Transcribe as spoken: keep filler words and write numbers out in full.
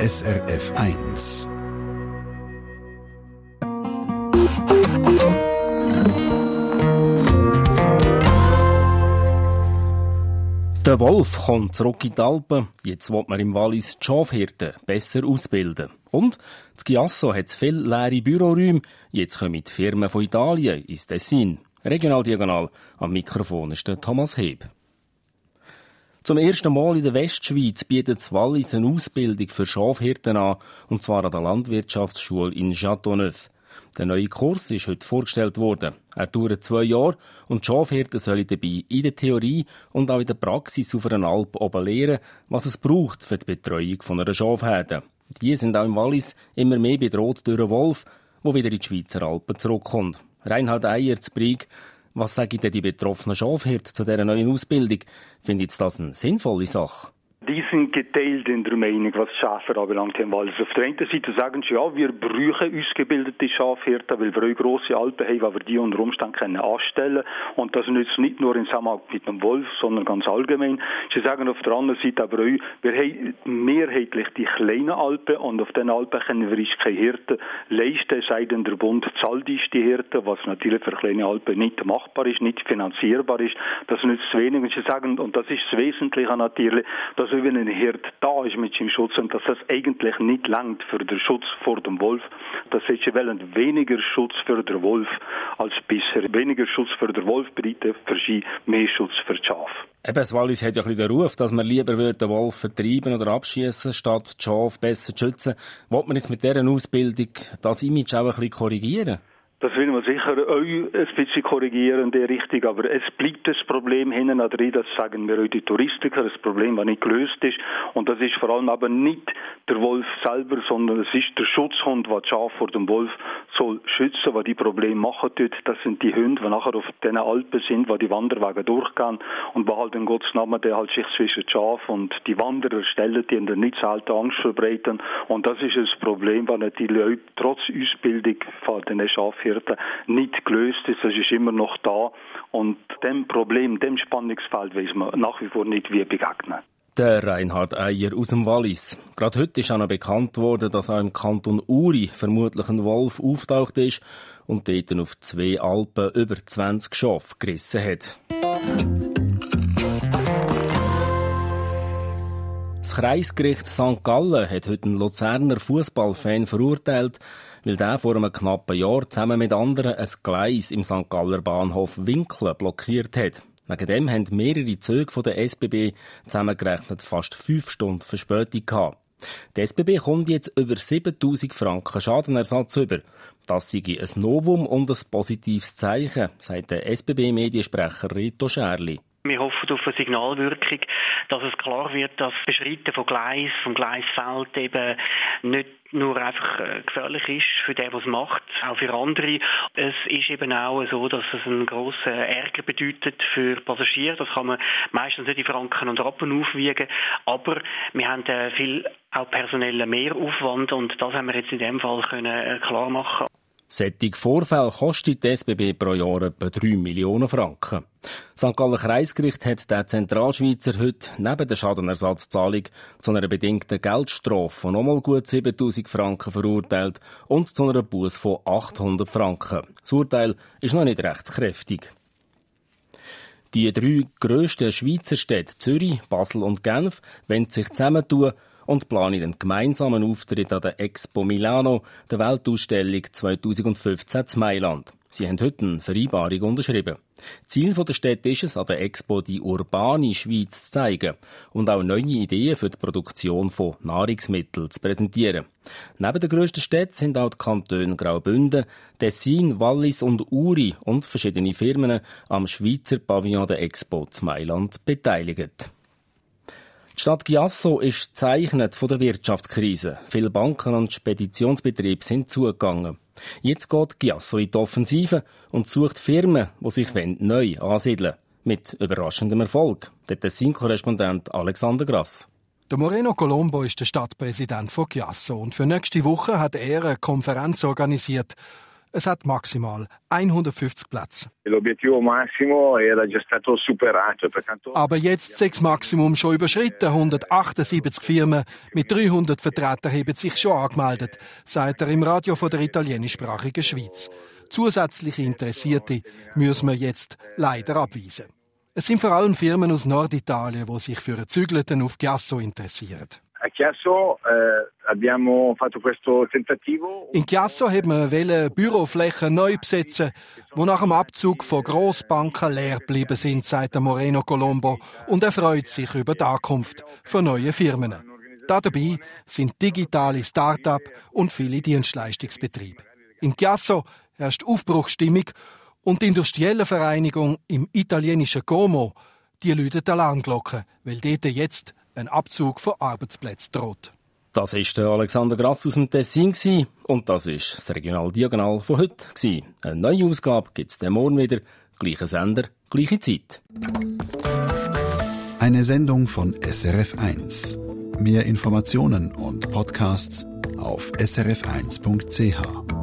S R F eins. Der Wolf kommt zurück in die Alpen. Jetzt will man im Wallis die Schafhirten besser ausbilden. Und das Chiasso hat viele leere Büroräume. Jetzt kommen die Firmen von Italien ins Tessin. Regionaldiagonal am Mikrofon ist der Thomas Heb. Zum ersten Mal in der Westschweiz bietet das Wallis eine Ausbildung für Schafhirten an, und zwar an der Landwirtschaftsschule in Châteauneuf. Der neue Kurs ist heute vorgestellt worden. Er dauert zwei Jahre und die Schafhirten sollen dabei in der Theorie und auch in der Praxis auf einer Alp oben lernen, was es braucht für die Betreuung von einer Schafherde. Die sind auch im Wallis immer mehr bedroht durch einen Wolf, der wieder in die Schweizer Alpen zurückkommt. Reinhard Eier zu Brig. Was sagen denn die betroffenen Schafhirten zu dieser neuen Ausbildung? Findet Sie das eine sinnvolle Sache? Die sind geteilt in der Meinung, was Schafe anbelangt im Wallis. Auf der einen Seite sagen sie, ja, wir brauchen ausgebildete Schafhirten, weil wir auch grosse Alpen haben, die wir die unter Umständen können anstellen können. Und das nützt nicht nur in Zusammenhang mit dem Wolf, sondern ganz allgemein. Sie sagen auf der anderen Seite aber auch, wir haben mehrheitlich die kleinen Alpen und auf den Alpen können wir uns keine Hirten leisten, sei denn der Bund zahlt uns die Hirten, was natürlich für kleine Alpen nicht machbar ist, nicht finanzierbar ist. Das nützt wenig. Und sie sagen, und das ist das Wesentliche natürlich, dass wenn ein Hirt da ist mit seinem Schutz und dass das eigentlich nicht langt für den Schutz vor dem Wolf, dass sie wollen weniger Schutz für den Wolf als bisher. Weniger Schutz für den Wolf bedeutet für sie mehr Schutz für das Schaf. Eben, das Wallis hat ja ein bisschen den Ruf, dass man lieber den Wolf vertreiben oder abschießen, statt das Schaf besser zu schützen. Wollt man jetzt mit dieser Ausbildung das Image auch ein bisschen korrigieren? Das will man sicher auch ein bisschen korrigieren in der Richtung, aber es bleibt das Problem hinten an drin, das sagen wir auch die Touristiker, das Problem, das nicht gelöst ist. Und das ist vor allem aber nicht der Wolf selber, sondern es ist der Schutzhund, der das Schaf vor dem Wolf soll schützen, was die Probleme machen tut. Das sind die Hunde, die nachher auf den Alpen sind, wo die Wanderwege durchgehen und wo halt in Gottes Namen der halt sich zwischen das Schaf und die Wanderer stellen, die in der nicht selten Angst verbreiten. Und das ist das Problem, das natürlich auch trotz Ausbildung von den Schafhirten nicht gelöst ist. Das ist immer noch da. Und dem Problem, dem Spannungsfeld weiss man nach wie vor nicht, wie begegnen. Der Reinhard Eier aus dem Wallis. Gerade heute ist auch noch bekannt worden, dass auch im Kanton Uri vermutlich ein Wolf auftaucht ist und dort auf zwei Alpen über zwanzig Schafe gerissen hat. Das Kreisgericht Sankt Gallen hat heute einen Luzerner Fußballfan verurteilt, weil der vor einem knappen Jahr zusammen mit anderen ein Gleis im Sankt Galler Bahnhof Winklen blockiert hat. Wegen dem haben mehrere Züge von der S B B zusammengerechnet fast fünf Stunden Verspätung gehabt. Die S B B kommt jetzt über siebentausend Franken Schadenersatz über. Das sei ein Novum und ein positives Zeichen, sagt der S B B-Mediensprecher Rito Scherli. Wir hoffen auf eine Signalwirkung, dass es klar wird, dass das Beschreiten von Gleis, vom Gleisfeld eben nicht nur einfach gefährlich ist für den, der es macht, auch für andere. Es ist eben auch so, dass es einen grossen Ärger bedeutet für Passagiere. Das kann man meistens nicht in Franken und Rappen aufwiegen. Aber wir haben viel auch personellen Mehraufwand und das haben wir jetzt in dem Fall können klar machen. Solche Vorfälle kostet die S B B pro Jahr etwa drei Millionen Franken. Sankt Galler Kreisgericht hat den Zentralschweizer heute neben der Schadenersatzzahlung zu einer bedingten Geldstrafe von nochmal gut siebentausend Franken verurteilt und zu einer Busse von achthundert Franken. Das Urteil ist noch nicht rechtskräftig. Die drei grössten Schweizer Städte Zürich, Basel und Genf wollen sich zusammentun und planen einen gemeinsamen Auftritt an der Expo Milano, der Weltausstellung zweitausendfünfzehn in Mailand. Sie haben heute eine Vereinbarung unterschrieben. Ziel der Städte ist es, an der Expo die urbane Schweiz zu zeigen und auch neue Ideen für die Produktion von Nahrungsmitteln zu präsentieren. Neben den grössten Städten sind auch die Kantone Graubünden, Tessin, Wallis und Uri und verschiedene Firmen am Schweizer Pavillon der Expo in Mailand beteiligt. Die Stadt Chiasso ist gezeichnet von der Wirtschaftskrise. Viele Banken und Speditionsbetriebe sind zugegangen. Jetzt geht Chiasso in die Offensive und sucht Firmen, die sich neu ansiedeln wollen. Mit überraschendem Erfolg. Der Tessin-Korrespondent Alexander Grass. Der Moreno Colombo ist der Stadtpräsident von Chiasso und für nächste Woche hat er eine Konferenz organisiert. Es hat maximal hundertfünfzig Plätze. Aber jetzt sei das Maximum schon überschritten. hundertachtundsiebzig Firmen mit dreihundert Vertretern haben sich schon angemeldet, sagt er im Radio von der italienischsprachigen Schweiz. Zusätzliche Interessierte müssen wir jetzt leider abweisen. Es sind vor allem Firmen aus Norditalien, die sich für ein Zügelten auf Chiasso interessieren. In Chiasso haben wir Büroflächen neu besetzen, die nach dem Abzug von Grossbanken leer geblieben sind, sagt Moreno Colombo, und er freut sich über die Ankunft von neuen Firmen. Dabei sind digitale Start-up und viele Dienstleistungsbetriebe. In Chiasso herrscht Aufbruchsstimmung und die industrielle Vereinigung im italienischen Como, die läutet Alarmglocken, weil dort jetzt ein Abzug von Arbeitsplätzen droht. Das war der Alexander Grass aus dem Tessin und das war das Regional Diagonal von heute. Eine neue Ausgabe gibt es morgen wieder. Gleicher Sender, gleiche Zeit. Eine Sendung von S R F eins. Mehr Informationen und Podcasts auf s r f eins punkt c h.